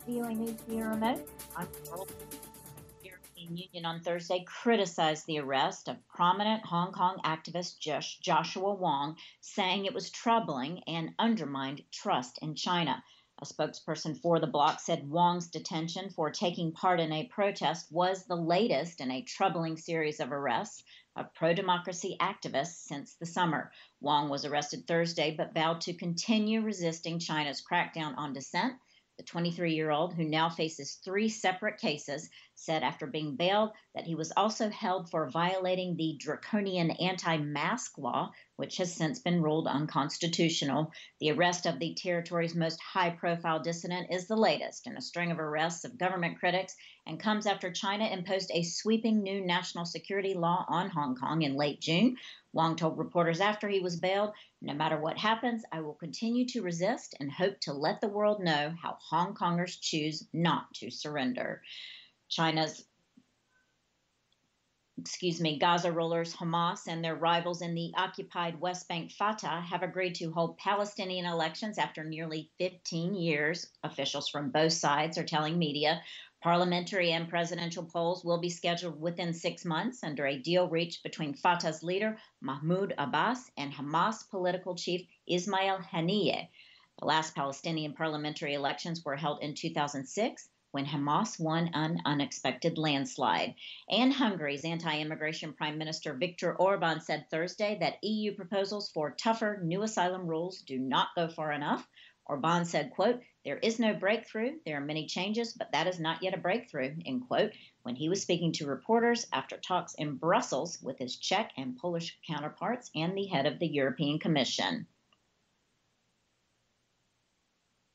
VOA News via remote. I'm Carol. The European Union on Thursday criticized the arrest of prominent Hong Kong activist Joshua Wong, saying it was troubling and undermined trust in China. A spokesperson for the bloc said Wong's detention for taking part in a protest was the latest in a troubling series of arrests of pro-democracy activists since the summer. Wong was arrested Thursday but vowed to continue resisting China's crackdown on dissent. The 23-year-old, who now faces three separate cases, said after being bailed that he was also held for violating the draconian anti-mask law, which has since been ruled unconstitutional. The arrest of the territory's most high-profile dissident is the latest in a string of arrests of government critics and comes after China imposed a sweeping new national security law on Hong Kong in late June. Wong told reporters after he was bailed, "No matter what happens, I will continue to resist and hope to let the world know how Hong Kongers choose not to surrender." China's Gaza rulers Hamas and their rivals in the occupied West Bank Fatah have agreed to hold Palestinian elections after nearly 15 years, officials from both sides are telling media. Parliamentary and presidential polls will be scheduled within 6 months under a deal reached between Fatah's leader Mahmoud Abbas and Hamas political chief Ismail Haniyeh. The last Palestinian parliamentary elections were held in 2006 when Hamas won an unexpected landslide. And Hungary's anti-immigration Prime Minister Viktor Orban said Thursday that EU proposals for tougher new asylum rules do not go far enough. Orban said, quote, "There is no breakthrough. There are many changes, but that is not yet a breakthrough," end quote, when he was speaking to reporters after talks in Brussels with his Czech and Polish counterparts and the head of the European Commission.